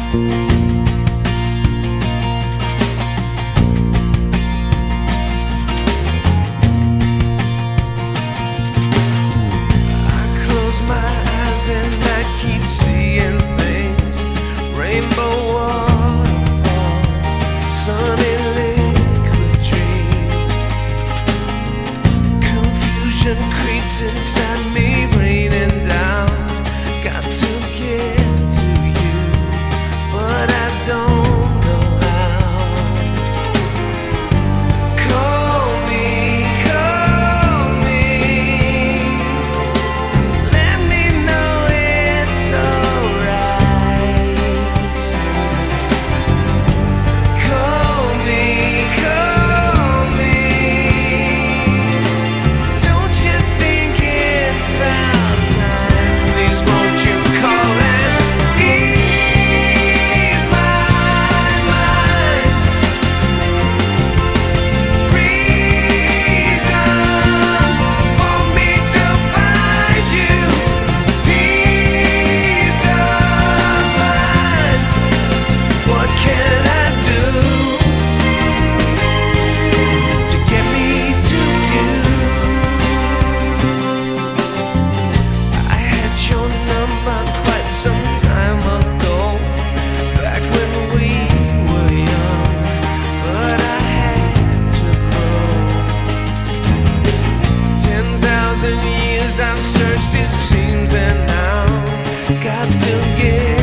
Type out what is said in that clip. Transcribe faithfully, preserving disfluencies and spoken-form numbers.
And I keep seeing things, rainbow waterfalls, sunny liquid dreams. Confusion creeps inside me, raining down. Got to get to you, but I don't know how. Call me, call me, let me know it's alright. Call me, call me, don't you think it's about time? Please won't you call and ease my mind? Reasons for me to find you, peace of mind. What can I do to get me to you? I had your number quite some time ago, back when we were young, but I had to grow. Ten thousand years I've searched, it seems, and now got to get